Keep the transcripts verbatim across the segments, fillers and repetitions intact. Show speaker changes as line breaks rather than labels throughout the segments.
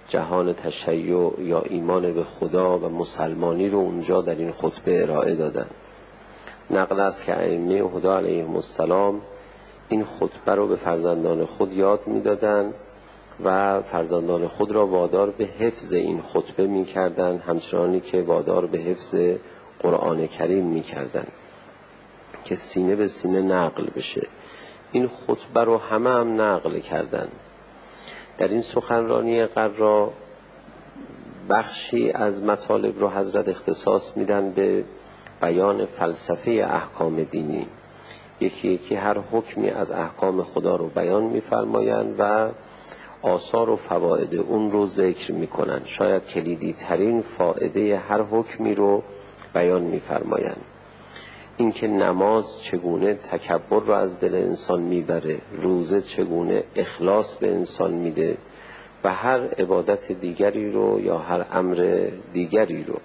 جهان تشیع یا ایمان به خدا و مسلمانی رو اونجا در این خطبه ارائه دادن. نقل است که ائمه هدی علیهم السلام این خطبه رو به فرزندان خود یاد میدادن و فرزندان خود را وادار به حفظ این خطبه میکردن، همچنانی که وادار به حفظ قرآن کریم میکردن که سینه به سینه نقل بشه. این خطبه رو همه هم نقل کردن. در این سخنرانی قرا بخشی از مطالب رو حضرت اختصاص میدن به بیان فلسفه احکام دینی. یکی یکی هر حکمی از احکام خدا رو بیان میفرمایند و آثار و فواید اون رو ذکر میکنن. شاید کلیدی ترین فائده هر حکمی رو بیان میفرمایند. اینکه نماز چگونه تکبر رو از دل انسان میبره، روزه چگونه اخلاص به انسان میده و هر عبادت دیگری رو یا هر امر دیگری رو.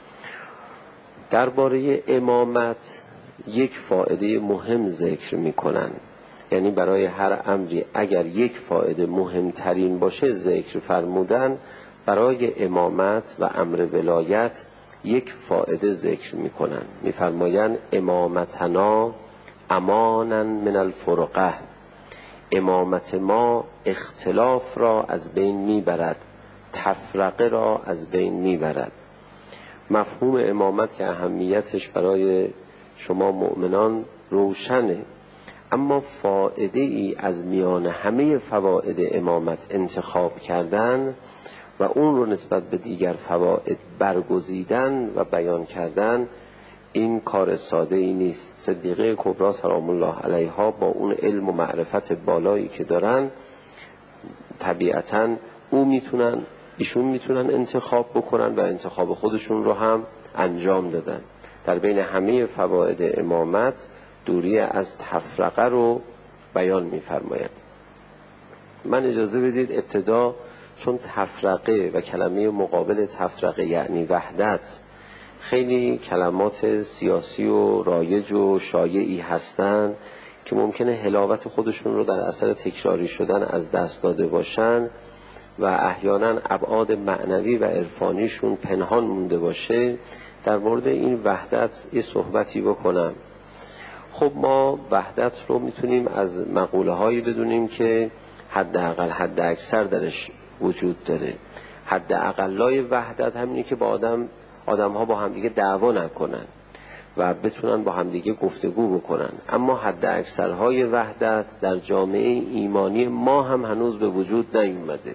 درباره امامت یک فائده مهم ذکر میکنن، یعنی برای هر امری اگر یک فائده مهمترین باشه ذکر فرمودن، برای امامت و امر ولایت یک فائده ذکر میکنن. میفرمایند امامتنا امانا من الفرقه، امامت ما اختلاف را از بین میبرد، تفرقه را از بین میبرد. مفهوم امامت که اهمیتش برای شما مؤمنان روشنه، اما فائده ای از میان همه فواید امامت انتخاب کردن و اون رو نسبت به دیگر فواید برگزیدن و بیان کردن، این کار ساده ای نیست. صدیقه کبری سلام الله علیها با اون علم و معرفت بالایی که دارن، طبیعتاً او میتونن ایشون میتونن انتخاب بکنن و انتخاب خودشون رو هم انجام دادن. در بین همه فواید امامت دوری از تفرقه رو بیان میفرمایند. من اجازه بدید ابتدا، چون تفرقه و کلمه مقابل تفرقه یعنی وحدت خیلی کلمات سیاسی و رایج و شایعی هستند که ممکنه حلاوت خودشون رو در اثر تکراری شدن از دست داده باشن و احیانا ابعاد معنوی و عرفانیشون پنهان مونده باشه، در مورد این وحدت یه صحبتی بکنم. خب ما وحدت رو میتونیم از مقوله هایی بدونیم که حداقل حد اکثر درش وجود داره. حد اقلای وحدت همینه که با آدم آدم ها با همدیگه دعوا نکنن و بتونن با همدیگه گفتگو بکنن. اما حد اکثرهای وحدت در جامعه ایمانی ما هم هنوز به وجود نیومده.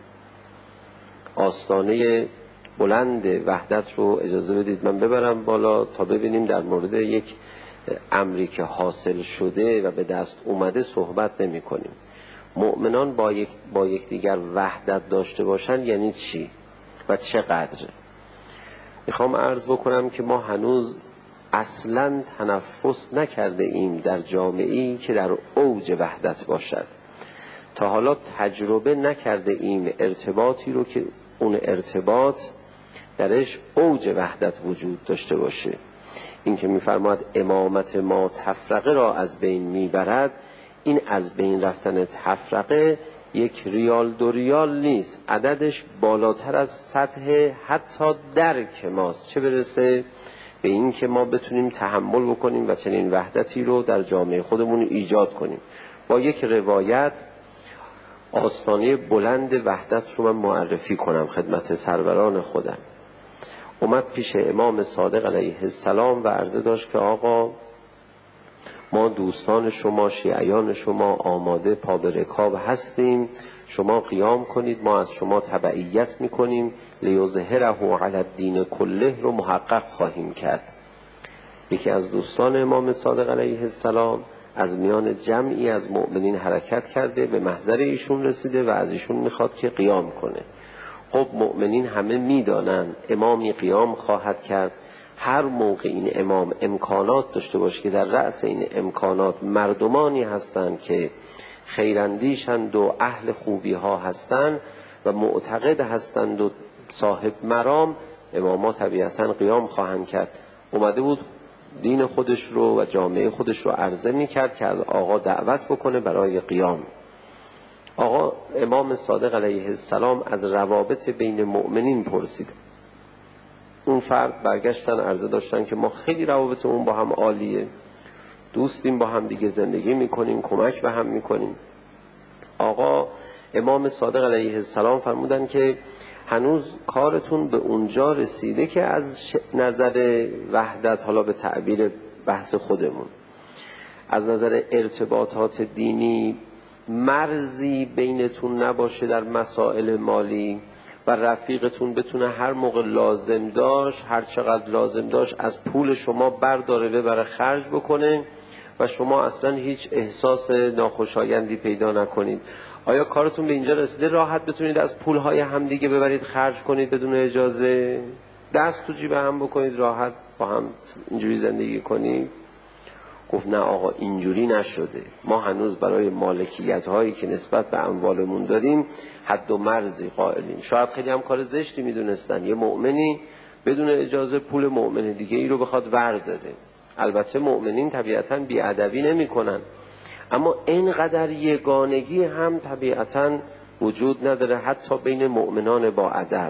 آستانه بلند وحدت رو اجازه بدید من ببرم بالا تا ببینیم در مورد یک امری که حاصل شده و به دست اومده صحبت نمی کنیم. مؤمنان با یک با یکدیگر وحدت داشته باشن یعنی چی و چقدر؟ میخوام عرض بکنم که ما هنوز اصلاً تنفس نکرده ایم در جامعه‌ای که در اوج وحدت باشد. تا حالا تجربه نکرده ایم ارتباطی رو که اون ارتباط درش اوج وحدت وجود داشته باشه. این که میفرماد امامت ما تفرقه را از بین میبرد، این از بین رفتن تفرقه یک ریال دو ریال نیست، عددش بالاتر از سطح حتی درک ماست، چه برسه به این که ما بتونیم تحمل بکنیم و چنین وحدتی رو در جامعه خودمون ایجاد کنیم. با یک روایت آستانه بلند وحدت رو من معرفی کنم خدمت سروران خودم. اومد پیش امام صادق علیه السلام و عرضه داشت که آقا ما دوستان شما، شیعیان شما آماده پا به رکاب هستیم، شما قیام کنید، ما از شما تبعیت میکنیم، لیظهره علی الدین کله رو محقق خواهیم کرد. یکی از دوستان امام صادق علیه السلام از میان جمعی از مؤمنین حرکت کرده، به محضر ایشون رسیده و از ایشون میخواد که قیام کنه. خب مؤمنین همه میدانن امامی قیام خواهد کرد. هر موقع این امام امکانات داشته باشه که در رأس این امکانات مردمانی هستند که خیراندیشند و اهل خوبی ها هستند و معتقد هستند و صاحب مرام، اماما طبیعتا قیام خواهند کرد. اومده بود دین خودش رو و جامعه خودش رو عرضه می کرد که از آقا دعوت بکنه برای قیام. آقا امام صادق علیه السلام از روابط بین مؤمنین پرسید. اون فرد برگشتن عرضه داشتن که ما خیلی روابطمون با هم عالیه، دوستیم، با هم دیگه زندگی میکنیم، کمک به هم میکنیم. آقا امام صادق علیه السلام فرمودن که هنوز کارتون به اونجا رسیده که از نظر وحدت، حالا به تعبیر بحث خودمون، از نظر ارتباطات دینی مرزی بینتون نباشه در مسائل مالی و رفیقتون بتونه هر موقع لازم داشت، هر چقدر لازم داشت، از پول شما برداره ببره خرج بکنه و شما اصلا هیچ احساس ناخوشایندی پیدا نکنید. آیا کارتون به اینجا رسیده راحت بتونید از پولهای همدیگه ببرید خرج کنید بدون اجازه، دست تو جیب هم بکنید، راحت با هم اینجوری زندگی کنید؟ گفت نه آقا، اینجوری نشده. ما هنوز برای مالکیت هایی که نسبت به اموالمون داریم حد و مرزی قائلیم. شاید خیلی هم کار زشتی میدونستن یه مؤمنی بدون اجازه پول مؤمن دیگه ای رو بخواد ورداره. البته مؤمنین طبیعتاً بی‌ادبی نمی‌کنن، اما اینقدر یگانگی هم طبیعتاً وجود نداره حتی بین مؤمنان با ادب.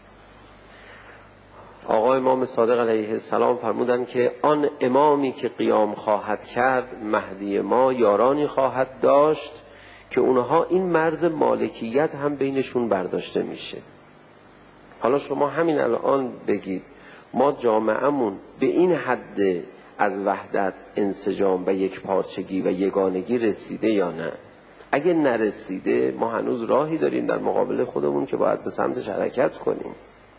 آقا امام صادق علیه السلام فرمودن که آن امامی که قیام خواهد کرد مهدی ما یارانی خواهد داشت که اونها این مرز مالکیت هم بینشون برداشته میشه. حالا شما همین الان بگید ما جامعهمون به این حد از وحدت، انسجام و یک پارچگی و یگانگی رسیده یا نه؟ اگه نرسیده ما هنوز راهی داریم در مقابل خودمون که باید به سمتش حرکت کنیم.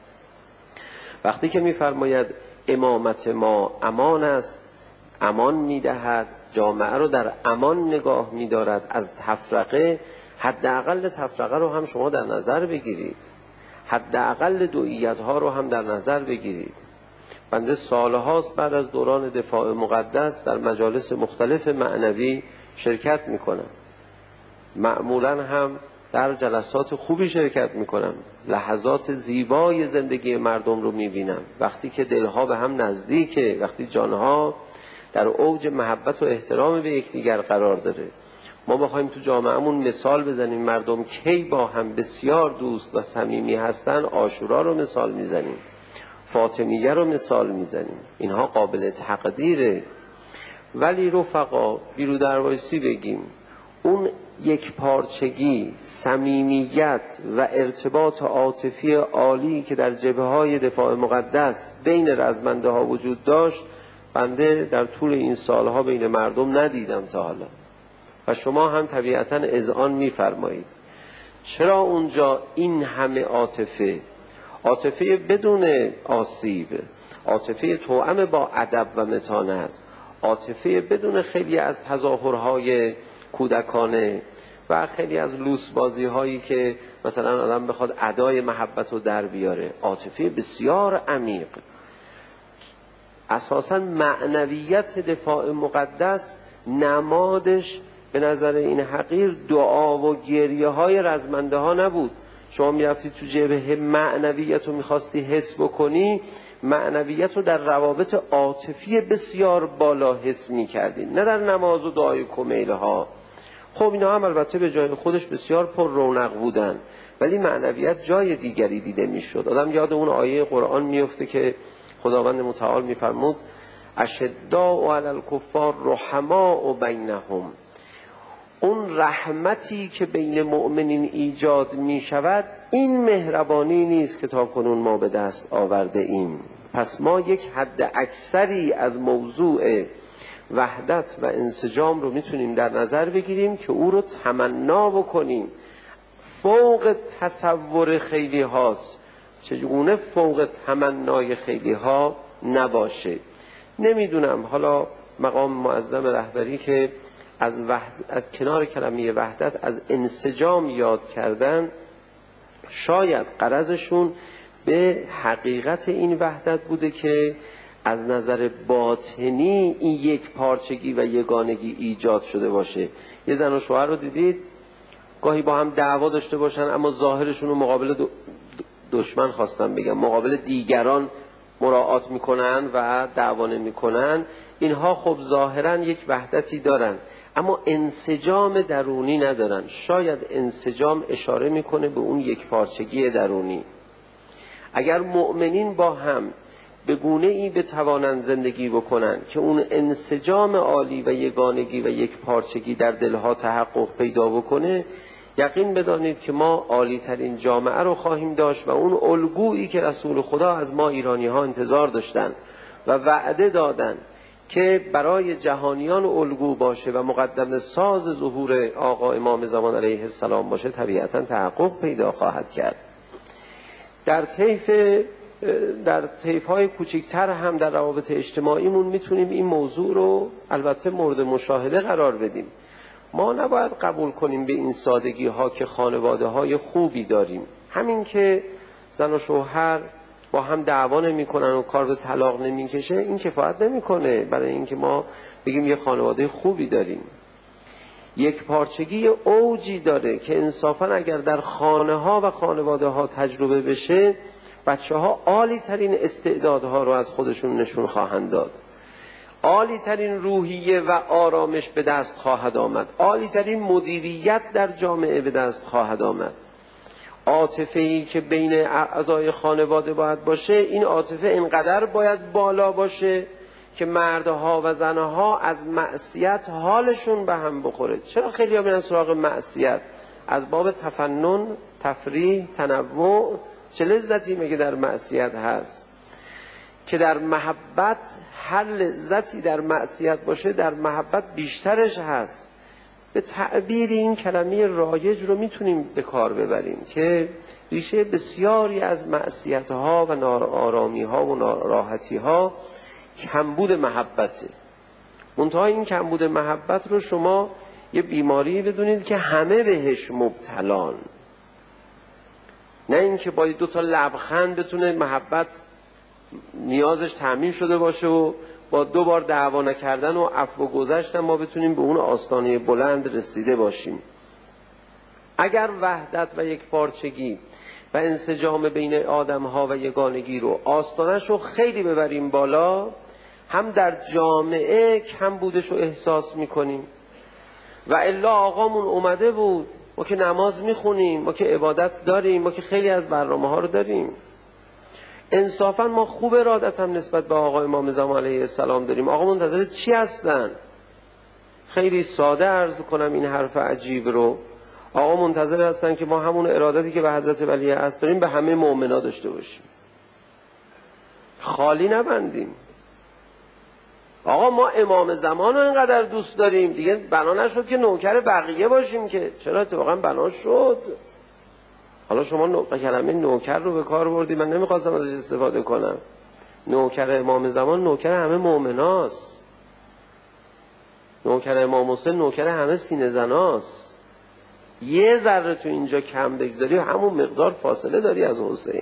وقتی که می‌فرماید امامت ما امان است، امان می‌دهد، جامعه رو در امان نگاه می‌دارد از تفرقه، حداقل تفرقه رو هم شما در نظر بگیرید، حداقل دوئیت‌ها رو هم در نظر بگیرید. بنده سالهاست بعد از دوران دفاع مقدس در مجالس مختلف معنوی شرکت می‌کنم، معمولاً هم در جلسات خوبی شرکت میکنم، لحظات زیبای زندگی مردم رو میبینم، وقتی که دلها به هم نزدیکه، وقتی جانها در اوج محبت و احترام به یکدیگر قرار داره. ما بخوایم تو جامعهمون مثال بزنیم مردم کی با هم بسیار دوست و صمیمی هستن، عاشورا رو مثال میزنیم، فاطمیه رو مثال میزنیم، اینها قابل تقدیره. ولی رفقا بیرو دروایسی بگیم، اون یک پارچگی، صمیمیت و ارتباط عاطفی عالی که در جبهه‌های دفاع مقدس بین رزمنده ها وجود داشت، بنده در طول این سالها بین مردم ندیدم تا حالا. و شما هم طبیعتاً اذعان می‌فرمایید چرا اونجا این همه عاطفه، عاطفه بدون آسیب، عاطفه توأم با ادب و متانت، عاطفه بدون خیلی از تظاهرهای کودکانه و خیلی از لوس بازی هایی که مثلا آدم بخواد ادای محبت رو در بیاره، عاطفه بسیار عمیق. اساساً معنویت دفاع مقدس نمادش به نظر این حقیر دعا و گریه های رزمنده ها نبود. شما میرفتی تو جبهه معنویت رو میخواستی حس بکنی، معنویت رو در روابط عاطفی بسیار بالا حس میکردی، نه در نماز و دعای کمیله ها. خب اینا هم البته به جای خودش بسیار پر رونق بودن، ولی معنویت جای دیگری دیده میشد. آدم یاد اون آیه قرآن میفته که خداوند متعال میفرمود اشداء علی الکفار رحماء بینهم. اون رحمتی که بین مؤمنین ایجاد می شود، این مهربانی نیست که تا کنون ما به دست آورده ایم. پس ما یک حد اکثری از موضوع وحدت و انسجام رو میتونیم در نظر بگیریم که او رو تمنا بکنیم. فوق تصور خیلی هاست، چگونه فوق تمنای خیلی ها نباشه. نمیدونم حالا مقام معظم رهبری که از, وحد... از کنار کلمه وحدت از انسجام یاد کردن، شاید غرضشون به حقیقت این وحدت بوده که از نظر باطنی این یک پارچگی و یگانگی ایجاد شده باشه. یه زن و شوهر رو دیدید گاهی با هم دعوا داشته باشن، اما ظاهرشون رو مقابل دشمن خواستم بگم مقابل دیگران مراعات میکنن و دعوا نمیکنن. اینها خب ظاهرا یک وحدتی دارن، اما انسجام درونی ندارن. شاید انسجام اشاره میکنه به اون یک پارچگی درونی. اگر مؤمنین با هم به گونه ای بتوانند زندگی بکنن که اون انسجام عالی و یگانگی و یک پارچگی در دلها تحقق پیدا بکنه، یقین بدانید که ما عالی ترین جامعه رو خواهیم داشت و اون الگویی که رسول خدا از ما ایرانی ها انتظار داشتن و وعده دادن که برای جهانیان الگو باشه و مقدم ساز ظهور آقا امام زمان علیه السلام باشه، طبیعتا تحقق پیدا خواهد کرد. در طیف در طیف‌های کوچکتر هم در روابط اجتماعیمون میتونیم این موضوع رو البته مورد مشاهده قرار بدیم. ما نباید قبول کنیم به این سادگی ها که خانواده های خوبی داریم. همین که زن و شوهر با هم دعوا نمی‌کنن و کار به طلاق نمی‌کشه، این کفایت نمی‌کنه برای اینکه ما بگیم یه خانواده خوبی داریم. یک پارچگی اوجی داره که انصافاً اگر در خانه ها و خانواده ها تجربه بشه، بچه ها عالی ترین استعدادها رو از خودشون نشون خواهند داد، عالی ترین روحیه و آرامش به دست خواهد آمد، عالی ترین مدیریت در جامعه به دست خواهد آمد. عاطفه‌ای که بین اعضای خانواده باید باشه، این عاطفه اینقدر باید بالا باشه که مردها و زنها از معصیت حالشون به هم بخوره. چرا خیلی ها میرن سراغ معصیت؟ از باب تفنن، تفریح، تنوع. چه لذتی مگه در معصیت هست که در محبت هر لذتی در معصیت باشه در محبت بیشترش هست. به تعبیر این کلمه رایج رو میتونیم به کار ببریم که ریشه بسیاری از معصیت‌ها و ناآرامی‌ها و ناراحتی‌ها کمبود محبته. منتها این کمبود محبت رو شما یه بیماری بدونید که همه بهش مبتلان، نه اینکه با دو تا لبخند بتونه محبت نیازش تامین شده باشه و با دو بار دعوا نکردن و عفو و گذشتن ما بتونیم به اون آستانه بلند رسیده باشیم. اگر وحدت و یک پارچگی و انسجام بین آدم‌ها و یگانگی رو آستانش رو خیلی ببریم بالا، هم در جامعه کم بودش رو احساس میکنیم. و الا آقامون اومده بود، ما که نماز میخونیم، ما که عبادت داریم، ما که خیلی از برنامه ها رو داریم. انصافا ما خوب ارادت هم نسبت به آقا امام زمان علیه السلام داریم. آقا منتظر چی هستن؟ خیلی ساده عرض کنم این حرف عجیب رو. آقا منتظر هستن که ما همون ارادتی که به حضرت ولی عصر داریم به همه مؤمنا داشته باشیم، خالی نبندیم. آقا ما امام زمان رو اینقدر دوست داریم، دیگه بنا نشد که نوکر بقیه باشیم که. چرا؟ اتفاقا بنا شد. حالا شما نو... کلمه نوکر رو به کار بردی، من نمیخواستم ازش استفاده کنم. نوکر امام زمان نوکر همه مؤمناست. نوکر امام حسین نوکر همه سینه زناست. یه ذره تو اینجا کم بگذاری و همون مقدار فاصله داری از حسین.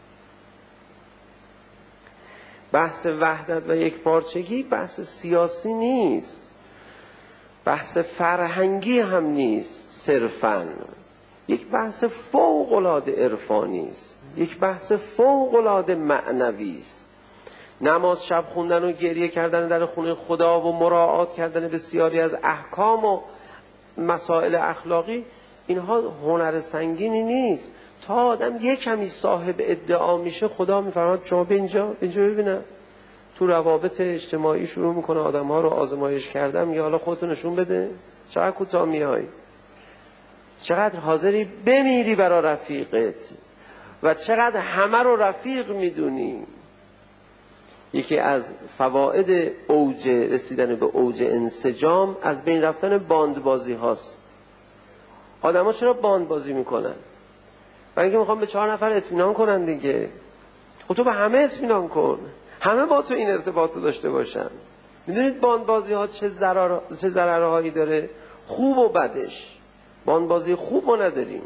بحث وحدت و یک پارچگی بحث سیاسی نیست، بحث فرهنگی هم نیست صرفاً، یک بحث فوق العاده عرفانی است، یک بحث فوق العاده معنوی است. نماز شب خوندن و گریه کردن در خونه خدا و مراعات کردن بسیاری از احکام و مسائل اخلاقی، اینها هنر سنگینی نیست. تا آدم یک کمی صاحب ادعا میشه، خدا میفرماد شما به اینجا اینجا ببینم. تو روابط اجتماعی شروع میکنه آدم ها رو آزمایش کردن، میگه حالا خودتو نشون بده چقدر کوتاه میای، چقدر حاضری بمیری برای رفیقت و چقدر همه رو رفیق میدونی. یکی از فواید اوج رسیدن به اوج انسجام از بین رفتن باندبازی هاست. آدم ها چرا باندبازی میکنن؟ برای اینکه میخوام به چهار نفر اطمینان کنن دیگه. خب تو به همه اطمینان کن، همه با تو این ارتباط رو داشته باشن. میدونید باندبازی ها چه ضرر چه ضررهایی داره؟ خوب و بدش. باندبازی خوب رو نداریم.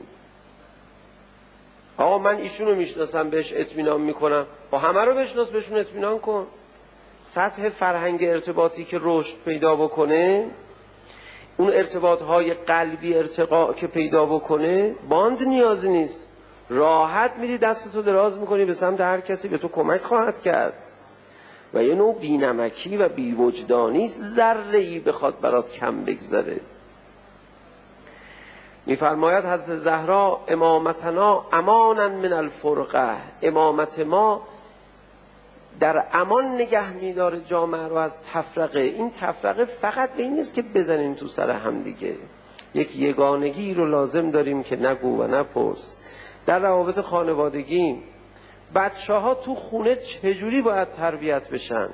آقا من ایشونو میشناسم بهش اطمینان میکنم، با همه رو بشناس بهشون اطمینان کن. سطح فرهنگ ارتباطی که رشد پیدا بکنه، اون ارتباط های قلبی ارتقا که پیدا بکنه، باند نیازی نیست. راحت میری دستتو دراز میکنی به سمت هر کسی، به تو کمک خواهد کرد. و یه نوع بینمکی و بیوجدانی است ذره ای بخواد برات کم بگذره. میفرماید حضرت زهرا امامتنا امانا من الفرقه، امامت ما در امان نگه میداره جامعه رو از تفرقه. این تفرقه فقط به این نیست که بزنیم تو سر هم دیگه، یک یگانگی رو لازم داریم که نگو و نپرس. در روابط خانوادگی بچه ها تو خونه چجوری باید تربیت بشن؟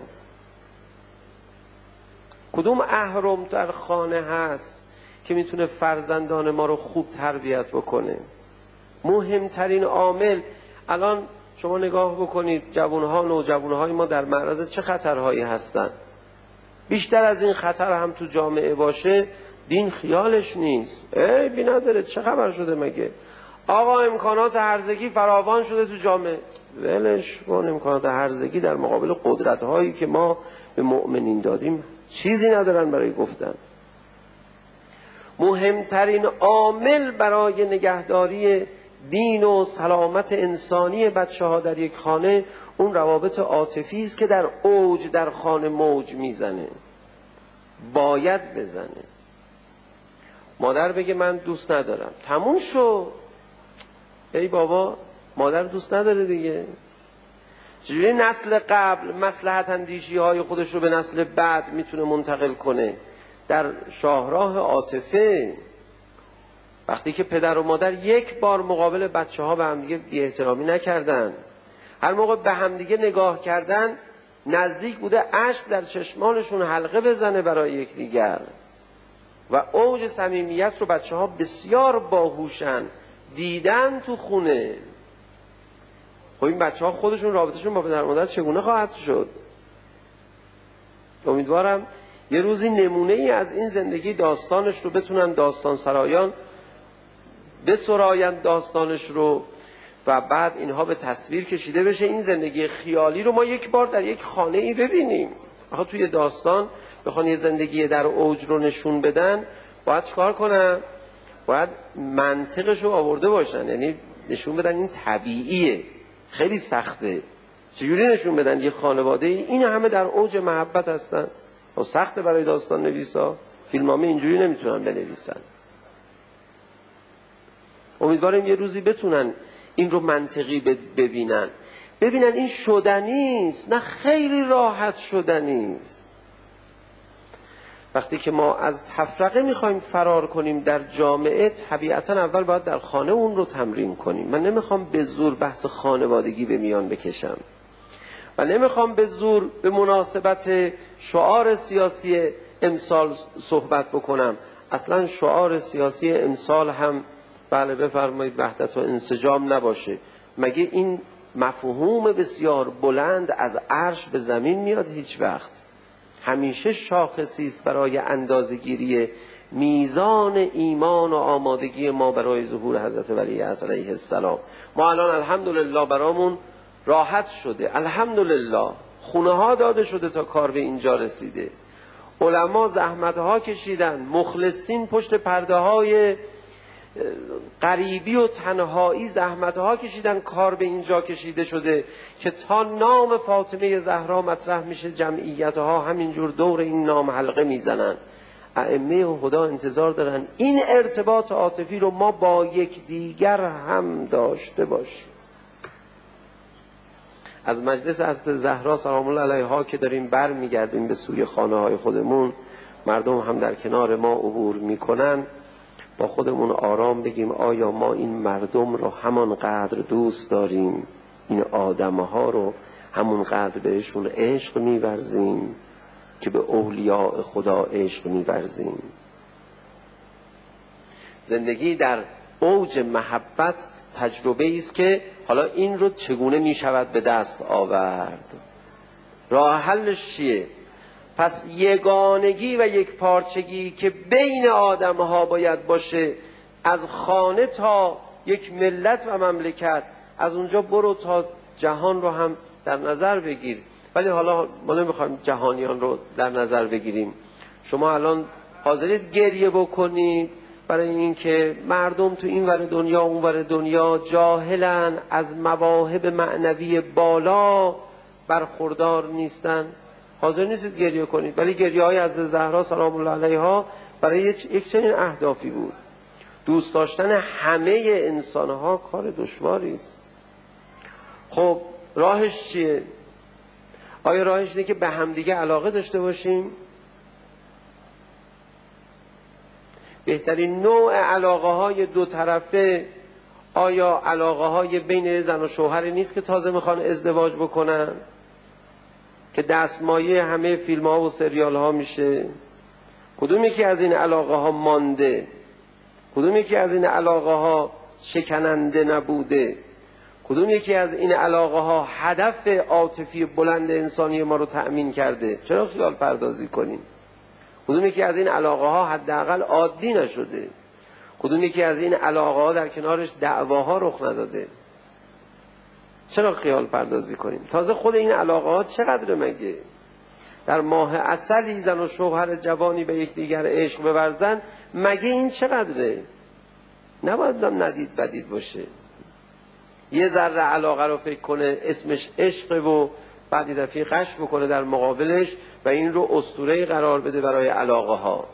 کدوم اهرم در خانه هست که میتونه فرزندان ما رو خوب تربیت بکنه؟ مهمترین عامل الان شما نگاه بکنید جوانها نوجوانهای ما در معرض چه خطرهایی هستن. بیشتر از این خطر هم تو جامعه باشه دین خیالش نیست. ای بی نداره، چه خبر شده مگه؟ آقا امکانات هرزگی فراوان شده تو جامعه. ولش کن، امکانات هرزگی در مقابل قدرت هایی که ما به مؤمنین دادیم چیزی ندارن برای گفتن. مهمترین عامل برای نگهداری دین و سلامت انسانی بچه ها در یک خانه اون روابط عاطفی است که در اوج در خانه موج میزنه، باید بزنه. مادر بگه من دوست ندارم، تموم شو. ای بابا مادر دوست نداره دیگه. چجوری نسل قبل مصلحت اندیشی های خودش رو به نسل بعد میتونه منتقل کنه؟ در شاهراه عاطفه. وقتی که پدر و مادر یک بار مقابل بچه ها به همدیگه بی احترامی نکردن، هر موقع به همدیگه نگاه کردن نزدیک بوده اشک در چشمانشون حلقه بزنه برای یکدیگر و اوج صمیمیت رو بچه ها بسیار باهوشن دیدن تو خونه. خب این بچه ها خودشون رابطشون با پدر و مادر چگونه خواهد شد؟ امیدوارم یه روزی نمونه ای از این زندگی داستانش رو بتونن داستان سرایان بسرایند داستانش رو و بعد اینها به تصویر کشیده بشه. این زندگی خیالی رو ما یک بار در یک خانه ای ببینیم. آخه توی داستان بخوان یه زندگی در اوج رو نشون بدن باید چکار کنن؟ باید منطقش رو آورده باشن، یعنی نشون بدن این طبیعیه. خیلی سخته. چجوری نشون بدن یه خانواده این همه در اوج محبت هستن؟ و سخته برای داستان نویسا. فیلمنامه اینجوری نمیتونن بنویسن. امیدوارم یه روزی بتونن این رو منطقی ببینن، ببینن این شدنی است، نه خیلی راحت شدنی است. وقتی که ما از تفرقه میخوایم فرار کنیم در جامعه، طبیعتا اول باید در خانه اون رو تمرین کنیم. من نمیخوام به زور بحث خانوادگی به میان بکشم و نمیخوام به زور به مناسبت شعار سیاسی امسال صحبت بکنم. اصلا شعار سیاسی امسال هم بله بفرمایید وحدت و انسجام نباشه. مگه این مفهوم بسیار بلند از عرش به زمین میاد هیچ وقت؟ همیشه شاخصی است برای اندازه‌گیری میزان ایمان و آمادگی ما برای ظهور حضرت ولی عصر علیه السلام. ما الان الحمدلله برامون راحت شده، الحمدلله خونه ها داده شده تا کار به اینجا رسیده. علما زحمت ها کشیدن، مخلصین پشت پرده های غریبی و تنهایی زحمت ها کشیدن، کار به اینجا کشیده شده که تا نام فاطمه زهرا مطرح میشه جمعیت ها همینجور دور این نام حلقه میزنن. ائمه و هدا انتظار دارن این ارتباط عاطفی رو ما با یک دیگر هم داشته باشیم. از مجلس حضرت زهرا سلام الله علیها که داریم بر میگردیم به سوی خانه های خودمون، مردم هم در کنار ما عبور میکنن، با خودمون آرام بگیم آیا ما این مردم رو همان قدر دوست داریم؟ این آدمها رو همون قدر بهشون عشق می‌ورزیم که به اولیاء خدا عشق می‌ورزیم؟ زندگی در اوج محبت تجربه است که حالا این رو چگونه می‌شود به دست آورد؟ راه حلش چیه؟ پس یگانگی و یک پارچگی که بین آدم ها باید باشه، از خانه تا یک ملت و مملکت، از اونجا برو تا جهان رو هم در نظر بگیر. ولی حالا ما نمیخوایم جهانیان رو در نظر بگیریم. شما الان حاضرید گریه بکنید برای اینکه مردم تو این ور دنیا اون ور دنیا جاهلن از مواهب معنوی بالا برخوردار نیستن؟ حاضر نیستید گریه کنید، ولی گریه های از زهرا سلام الله علیها برای یک چنین اهدافی بود. دوست داشتن همه انسان ها کار دشواری است. خب راهش چیه؟ آیا راهش اینه که به همدیگه علاقه داشته باشیم؟ بهترین نوع علاقه های دو طرفه آیا علاقه های بین زن و شوهری نیست که تازه میخوان ازدواج بکنن، که دستمایه همه فیلم ها و سریال ها میشه؟ کدوم یکی از این علاقه ها مانده؟ کدوم یکی از این علاقه ها شکننده نبوده؟ کدوم یکی از این علاقه ها هدف عاطفی بلند انسانی ما رو تأمین کرده؟ چرا خیال پردازی کنیم؟ کدوم یکی از این علاقه ها حداقل عادی نشده؟ کدوم یکی از این علاقه ها در کنارش دعواها رخ نداده؟ چرا خیال پردازی کنیم؟ تازه خود این علاقه ها چقدر مگه؟ در ماه عسلی زن و شوهر جوانی به یکدیگر عشق بورزن، مگه این چقدره؟ نباید هم ندید بدید باشه. یه ذره علاقه رو فکر کنه اسمش عشقه و بعد یه دفعه غش بکنه در مقابلش و این رو اسطوره‌ای قرار بده برای علاقه ها.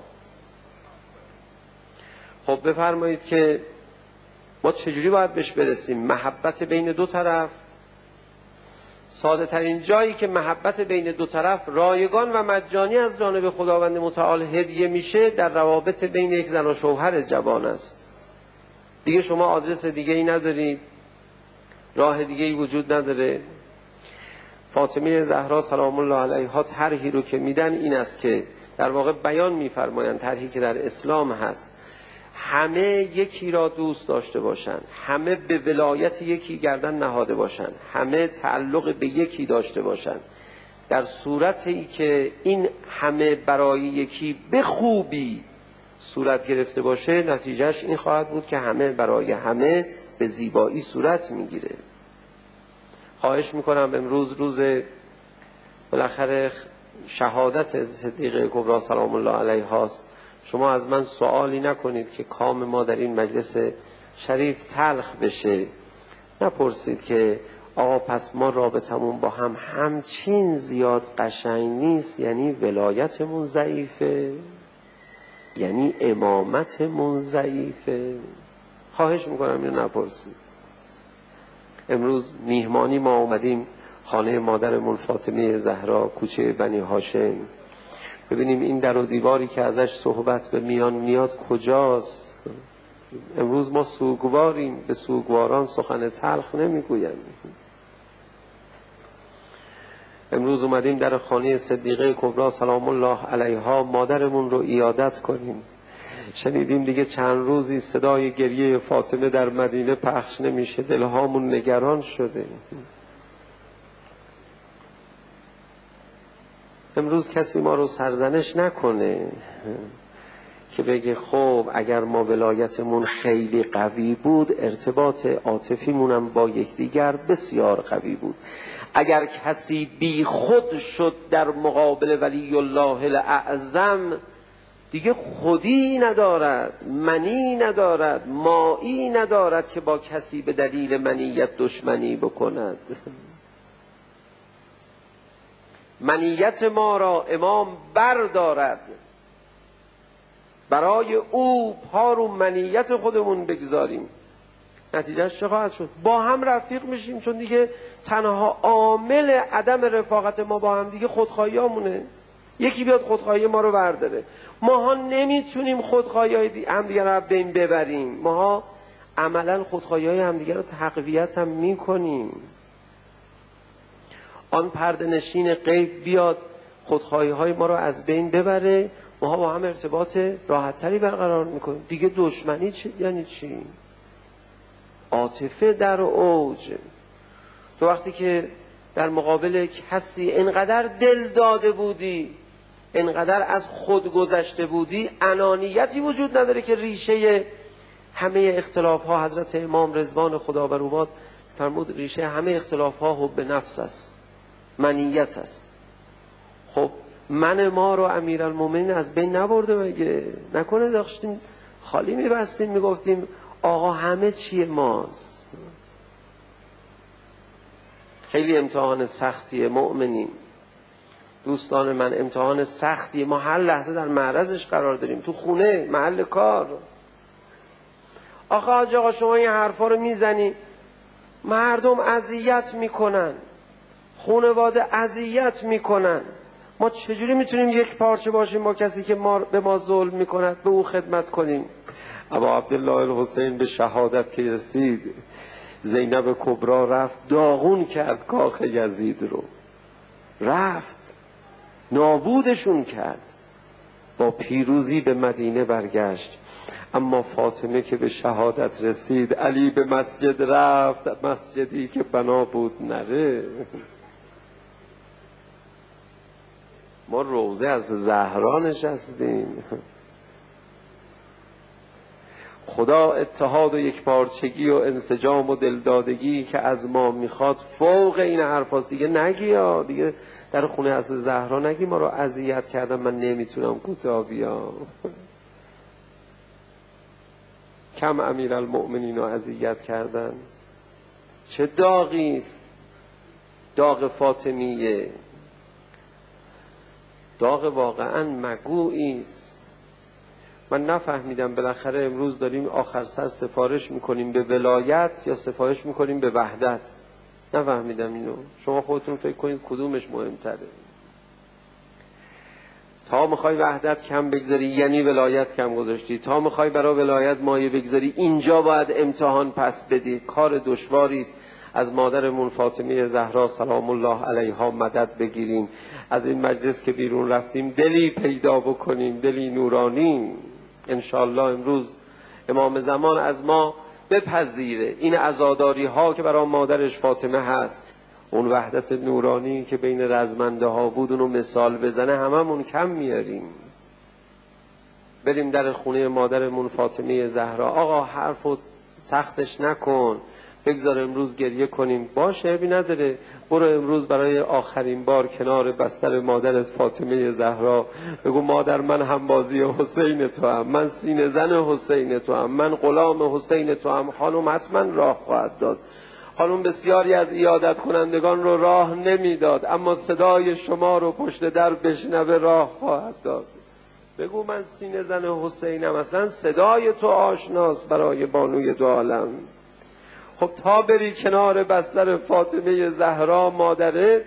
خب بفرمایید که ما چجوری باید بهش برسیم؟ محبت بین دو طرف. ساده ترین جایی که محبت بین دو طرف رایگان و مجانی از جانب خداوند متعال هدیه میشه در روابط بین یک زن و شوهر جوان است. دیگه شما آدرس دیگه ای ندارید، راه دیگه ای وجود نداره. فاطمه زهرا سلام الله علیها طرحی رو که میدن این است که در واقع بیان میفرمایند، طرحی که در اسلام هست، همه یکی را دوست داشته باشند، همه به ولایت یکی گردن نهاده باشند، همه تعلق به یکی داشته باشند. در صورتی که این همه برای یکی به خوبی صورت گرفته باشه، نتیجهش این خواهد بود که همه برای همه به زیبایی صورت میگیره. خواهش میکنم امروز روز بالاخره شهادت صدیقه کبری سلام الله علیها است. شما از من سوالی نکنید که کام ما در این مجلس شریف تلخ بشه. نپرسید که آقا پس ما رابطمون با هم همچین زیاد قشنگ نیست، یعنی ولایتمون ضعیفه، یعنی امامتمون ضعیفه. خواهش میکنم اینو نپرسید. امروز میهمانی ما اومدیم خانه مادرمون فاطمه زهرا، کوچه بنی هاشم. ببینیم این در و دیواری که ازش صحبت به میان میاد کجاست. امروز ما سوگواریم، به سوگواران سخن تلخ نمیگویم. امروز اومدیم در خانه صدیقه کبری سلام الله علیها مادرمون رو عیادت کنیم. شنیدیم دیگه چند روزی صدای گریه فاطمه در مدینه پخش نمیشه، دلهامون نگران شده. امروز کسی ما رو سرزنش نکنه که بگه خب اگر ما ولایتمون خیلی قوی بود، ارتباط عاطفیمونم با یکدیگر بسیار قوی بود. اگر کسی بی خود شد در مقابل ولی الله الاعظم، دیگه خودی ندارد، منی ندارد، مایی ندارد که با کسی به دلیل منیت دشمنی بکند. منیت ما را امام بردارد، برای او پا رو منیت خودمون بگذاریم. نتیجهش چه خواهد شد؟ با هم رفیق میشیم، چون دیگه تنها عامل عدم رفاقت ما با هم دیگه خودخواهیامونه. یکی بیاد خودخواهی ما رو برداره. ماها نمیتونیم خودخواهی همدیگه رو بین ببریم. ماها عملا خودخواهی های همدیگه رو تقویت هم میکنیم. آن پرده نشین غیب بیاد خودخواهی های ما رو از بین ببره، ما با هم ارتباط راحتتری برقرار میکنیم. دیگه دشمنی چی؟ یعنی چی؟ عاطفه در اوج. تو وقتی که در مقابل کسی انقدر دل داده بودی، انقدر از خود گذشته بودی، انانیتی وجود نداره که ریشه همه اختلاف ها، حضرت امام رضوان خدا بر او باد فرمود ریشه همه اختلاف ها حب نفس است، منیت است. خب من ما رو امیرالمومنین از بین نبرده مگه؟ نکنه داشتیم خالی میبستیم میگفتیم آقا همه چیه ماست. خیلی امتحان سختیه مؤمنین، دوستان من، امتحان سختیه. ما هر لحظه در معرضش قرار داریم، تو خونه، محل کار. آخه حاج آقا شما این حرفا رو میزنی، مردم اذیت میکنن، خانواده اذیت میکنن، ما چجوری میتونیم یک پارچه باشیم با کسی که ما به ما ظلم میکند به او خدمت کنیم؟ ابا عبدالله الحسین به شهادت که رسید، زینب کبرا رفت داغون کرد کاخ یزید رو، رفت نابودشون کرد، با پیروزی به مدینه برگشت. اما فاطمه که به شهادت رسید، علی به مسجد رفت، مسجدی که بنا بود نره. ما روضه از زهرا نشستیم. خدا اتحاد و یکپارچگی و انسجام و دلدادگی که از ما میخواد فوق این حرفاست. دیگه نگی ها، دیگه در خونه از زهرا نگی ما رو اذیت کردن، من نمیتونم کوتاه بیام. کم امیرالمؤمنین رو اذیت کردن. چه داغیست داغ فاطمیه، داغ واقعا مگوییست. من نفهمیدم بالاخره امروز داریم آخر سر سفارش میکنیم به ولایت یا سفارش میکنیم به وحدت. نفهمیدم اینو، شما خودتون فکر کنید کدومش مهمتره. تا میخوای وحدت کم بگذاری یعنی ولایت کم گذاشتی، تا میخوای برای ولایت مایه بگذاری اینجا باید امتحان پس بدی. کار دشواری است. از مادرمون فاطمه زهرا سلام الله علیها مدد بگیریم. از این مجلس که بیرون رفتیم دلی پیدا بکنیم، دلی نورانی. انشاءالله امروز امام زمان از ما بپذیره این عزاداری ها که برای مادرش فاطمه هست، اون وحدت نورانی که بین رزمنده ها بود اونو مثال بزنه، هممون کم میاریم. بریم در خونه مادرمون فاطمه زهرا، آقا حرفو سختش نکن، بگذار امروز گریه کنیم. باشه ابی نداره، برو امروز برای آخرین بار کنار بستر مادرت فاطمه زهرا بگو مادر من همبازی حسین تو هم، من سینه زن حسین تو هم، من غلام حسین تو هم. خانم حتما راه خواهد داد. خانم بسیاری از عیادت کنندگان رو راه نمیداد، اما صدای شما رو پشت در بشنوه راه خواهد داد. بگو من سینه زن حسینم، اصلا صدای تو آشناست برای بانوی دو عالم. خب تا بری کنار بستر فاطمه زهرا مادرت،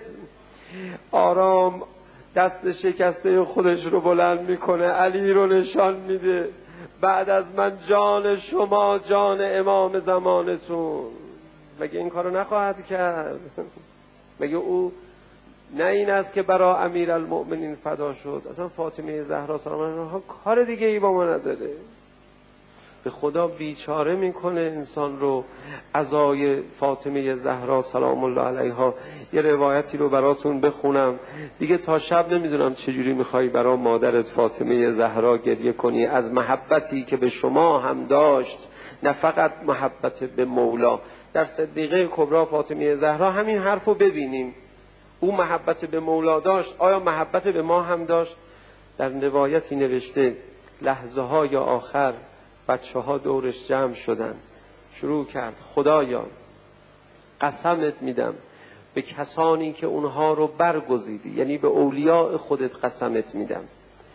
آرام دست شکسته خودش رو بلند میکنه، علی رو نشان میده، بعد از من جان شما جان امام زمانتون. مگه این کارو نخواهد کرد؟ مگه او نه این است که برای امیرالمؤمنین فدا شد؟ اصلا فاطمه زهرا سلام الله علیها کار دیگه ای با ما نداره. به خدا بیچاره میکنه انسان رو عزای فاطمه زهرا سلام الله علیها. یه روایتی رو براتون بخونم دیگه، تا شب نمیدونم چجوری میخوای برای مادرت فاطمه زهرا گریه کنی، از محبتی که به شما هم داشت، نه فقط محبت به مولا. در صدیقه کبرا فاطمه زهرا همین حرف رو ببینیم، او محبت به مولا داشت، آیا محبت به ما هم داشت؟ در روایتی نوشته لحظه های آخر بچه ها دورش جمع شدن، شروع کرد خدایا قسمت میدم به کسانی که اونها رو برگزیدی، یعنی به اولیاء خودت قسمت میدم،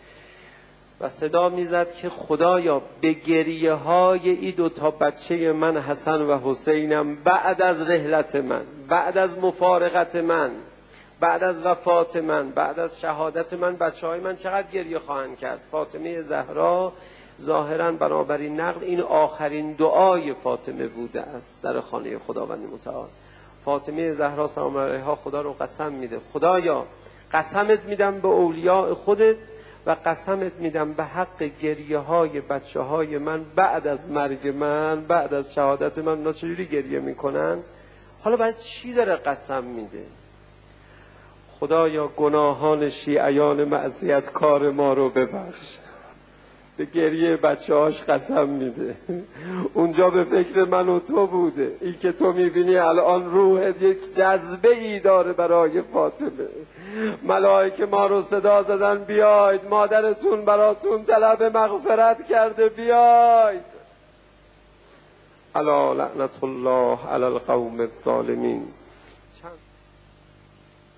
و صدا میزد که خدایا به گریه های ای دو تا بچه من حسن و حسینم بعد از رحلت من، بعد از مفارقت من، بعد از وفات من، بعد از شهادت من، بچه های من چقدر گریه خواهند کرد. فاطمه زهرا ظاهراً بنابراین نقل این آخرین دعای فاطمه بوده است در خانه خداوند متعال. فاطمه زهرا سلام الله علیها خدا رو قسم میده، خدایا قسمت میدم به اولیاء خودت و قسمت میدم به حق گریه های بچه های من بعد از مرگ من، بعد از شهادت من. اونا چجوری گریه میکنن؟ حالا بعد چی داره قسم میده؟ خدایا گناهان شیعیان معصیت کار ما رو ببخش. به گریه بچه هاش قسم میده. اونجا به فکر من و تو بوده. این که تو میبینی الان روحت یک جذبه ای داره برای فاطمه. ملائکه ما رو صدا زدن بیاید، مادرتون براتون طلب مغفرت کرده، بیاید. الا لعنت الله علی القوم الظالمین.